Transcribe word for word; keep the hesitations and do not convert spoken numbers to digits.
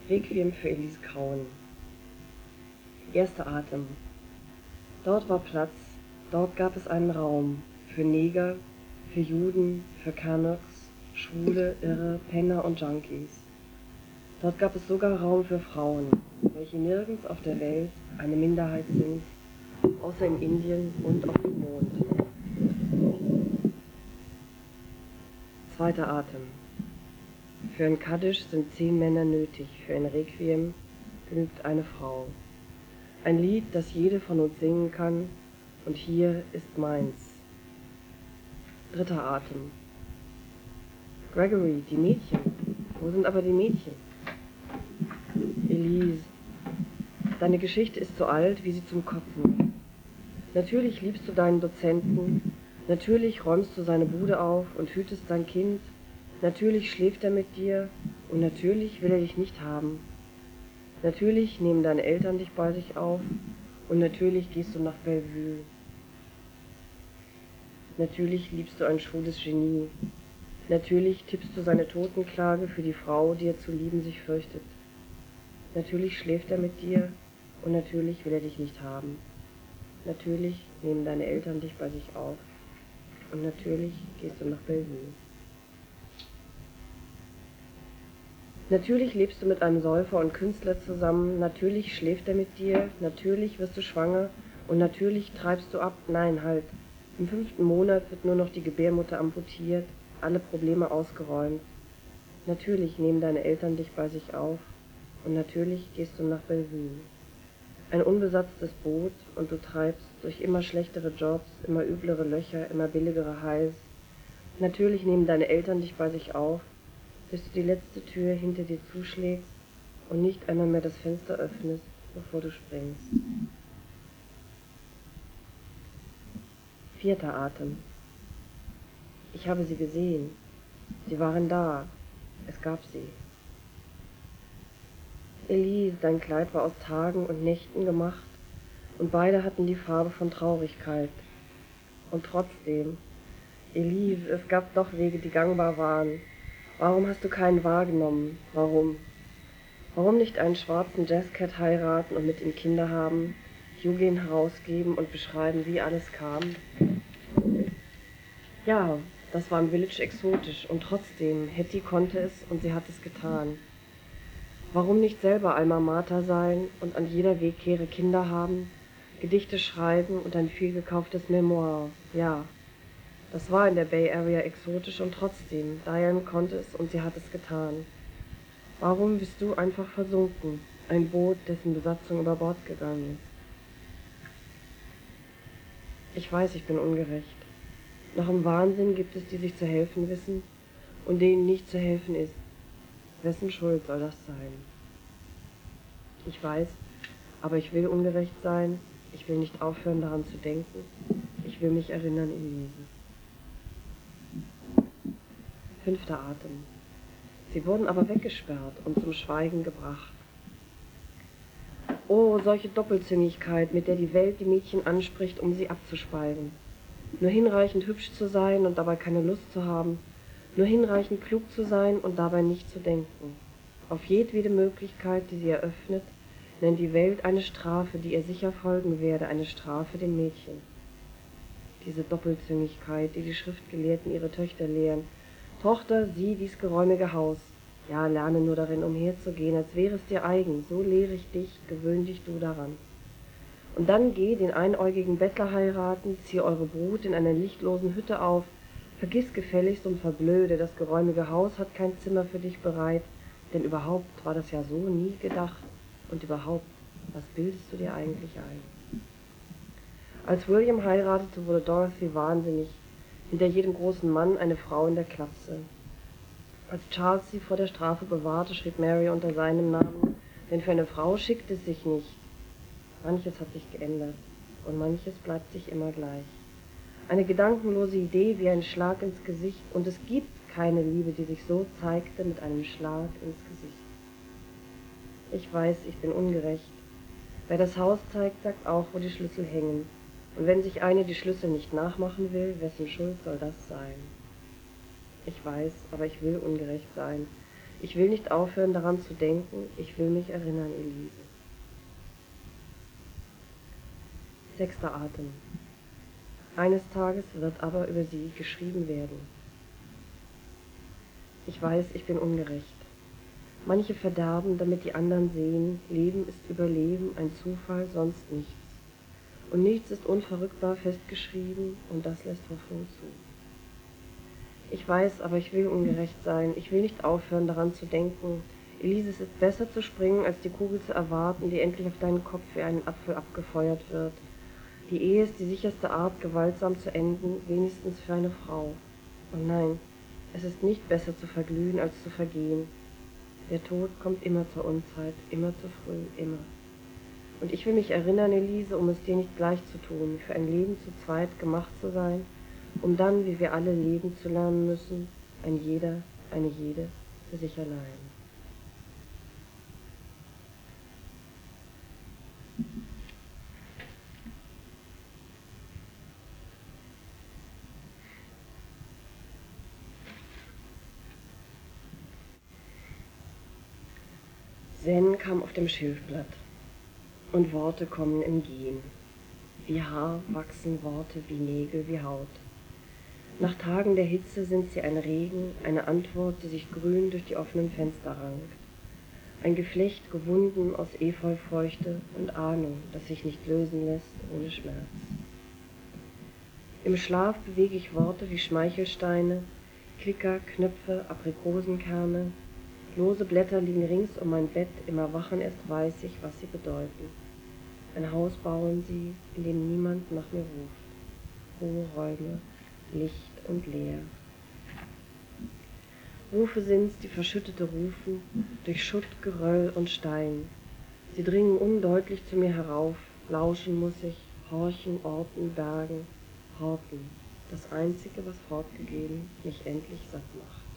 Requiem für Elise Grauen. Erster Atem. Dort war Platz, dort gab es einen Raum für Neger, für Juden, für Canucks, Schwule, Irre, Penner und Junkies. Dort gab es sogar Raum für Frauen, welche nirgends auf der Welt eine Minderheit sind, außer in Indien und auf dem Mond. Zweiter Atem. Für ein Kaddisch sind zehn Männer nötig, für ein Requiem genügt eine Frau. Ein Lied, das jede von uns singen kann, und hier ist meins. Dritter Atem. Gregory, die Mädchen. Wo sind aber die Mädchen? Elise, deine Geschichte ist so alt, wie sie zum Kotzen. Natürlich liebst du deinen Dozenten, natürlich räumst du seine Bude auf und hütest dein Kind, natürlich schläft er mit dir und natürlich will er dich nicht haben. Natürlich nehmen deine Eltern dich bei sich auf und natürlich gehst du nach Bellevue. Natürlich liebst du ein schwules Genie. Natürlich tippst du seine Totenklage für die Frau, die er zu lieben sich fürchtet. Natürlich schläft er mit dir und natürlich will er dich nicht haben. Natürlich nehmen deine Eltern dich bei sich auf und natürlich gehst du nach Bellevue. Natürlich lebst du mit einem Säufer und Künstler zusammen, natürlich schläft er mit dir, natürlich wirst du schwanger und natürlich treibst du ab, nein, halt, im fünften Monat wird nur noch die Gebärmutter amputiert, alle Probleme ausgeräumt. Natürlich nehmen deine Eltern dich bei sich auf und natürlich gehst du nach Bellevue. Ein unbesatztes Boot und du treibst durch immer schlechtere Jobs, immer üblere Löcher, immer billigere Highs. Natürlich nehmen deine Eltern dich bei sich auf, bis du die letzte Tür hinter dir zuschlägst und nicht einmal mehr das Fenster öffnest, bevor du springst. Vierter Atem. Ich habe sie gesehen. Sie waren da. Es gab sie. Elise, dein Kleid war aus Tagen und Nächten gemacht und beide hatten die Farbe von Traurigkeit. Und trotzdem, Elise, es gab doch Wege, die gangbar waren. Warum hast du keinen wahrgenommen? Warum? Warum nicht einen schwarzen Jazzcat heiraten und mit ihm Kinder haben, Eugene herausgeben und beschreiben, wie alles kam? Ja, das war im Village exotisch und trotzdem, Hetty konnte es und sie hat es getan. Warum nicht selber Alma Mater sein und an jeder Wegkehre Kinder haben, Gedichte schreiben und ein viel gekauftes Memoir? Ja, das war in der Bay Area exotisch und trotzdem, Diane konnte es und sie hat es getan. Warum bist du einfach versunken, ein Boot, dessen Besatzung über Bord gegangen ist? Ich weiß, ich bin ungerecht. Noch im Wahnsinn gibt es, die sich zu helfen wissen und denen nicht zu helfen ist. Wessen Schuld soll das sein? Ich weiß, aber ich will ungerecht sein, ich will nicht aufhören daran zu denken, ich will mich erinnern, Elise. Fünfter Atem. Sie wurden aber weggesperrt und zum Schweigen gebracht. Oh, solche Doppelzüngigkeit, mit der die Welt die Mädchen anspricht, um sie abzuspalten. Nur hinreichend hübsch zu sein und dabei keine Lust zu haben, nur hinreichend klug zu sein und dabei nicht zu denken. Auf jedwede Möglichkeit, die sie eröffnet, nennt die Welt eine Strafe, die ihr sicher folgen werde, eine Strafe dem Mädchen. Diese Doppelzüngigkeit, die die Schriftgelehrten ihre Töchter lehren. Tochter, sieh dies geräumige Haus. Ja, lerne nur darin umherzugehen, als wäre es dir eigen. So lehre ich dich, gewöhn dich du daran. Und dann geh den einäugigen Bettler heiraten, zieh eure Brut in einer lichtlosen Hütte auf, vergiss gefälligst und verblöde, das geräumige Haus hat kein Zimmer für dich bereit, denn überhaupt war das ja so nie gedacht. Und überhaupt, was bildest du dir eigentlich ein? Als William heiratete, wurde Dorothy wahnsinnig. Hinter jedem großen Mann eine Frau in der Klapse. Als Charles sie vor der Strafe bewahrte, schrieb Mary unter seinem Namen, denn für eine Frau schickt es sich nicht. Manches hat sich geändert und manches bleibt sich immer gleich. Eine gedankenlose Idee wie ein Schlag ins Gesicht und es gibt keine Liebe, die sich so zeigte mit einem Schlag ins Gesicht. Ich weiß, ich bin ungerecht. Wer das Haus zeigt, sagt auch, wo die Schlüssel hängen. Und wenn sich eine die Schlüssel nicht nachmachen will, wessen Schuld soll das sein? Ich weiß, aber ich will ungerecht sein. Ich will nicht aufhören, daran zu denken, ich will mich erinnern, Elise. Sechster Atem. Eines Tages wird aber über sie geschrieben werden. Ich weiß, ich bin ungerecht. Manche verderben, damit die anderen sehen, Leben ist Überleben, ein Zufall, sonst nichts. Und nichts ist unverrückbar festgeschrieben, und das lässt Hoffnung zu. Ich weiß, aber ich will ungerecht sein, ich will nicht aufhören, daran zu denken. Elise, es ist besser zu springen, als die Kugel zu erwarten, die endlich auf deinen Kopf wie einen Apfel abgefeuert wird. Die Ehe ist die sicherste Art, gewaltsam zu enden, wenigstens für eine Frau. Und nein, es ist nicht besser zu verglühen, als zu vergehen. Der Tod kommt immer zur Unzeit, immer zu früh, immer. Und ich will mich erinnern, Elise, um es dir nicht gleich zu tun, für ein Leben zu zweit gemacht zu sein, um dann, wie wir alle, leben zu lernen müssen, ein jeder, eine jede, für sich allein. Zen kam auf dem Schilfblatt, und Worte kommen im Gehen. Wie Haar wachsen Worte, wie Nägel, wie Haut. Nach Tagen der Hitze sind sie ein Regen, eine Antwort, die sich grün durch die offenen Fenster rankt. Ein Geflecht gewunden aus Efeufeuchte und Ahnung, das sich nicht lösen lässt ohne Schmerz. Im Schlaf bewege ich Worte wie Schmeichelsteine, Klicker, Knöpfe, Aprikosenkerne. Lose Blätter liegen rings um mein Bett, im Erwachen erst weiß ich, was sie bedeuten. Ein Haus bauen sie, in dem niemand nach mir ruft. Hohe Räume, Licht und leer. Rufe sind's, die verschüttete rufen, durch Schutt, Geröll und Stein. Sie dringen undeutlich zu mir herauf, lauschen muss ich, horchen, orten, bergen, horten. Das Einzige, was fortgegeben mich endlich satt macht.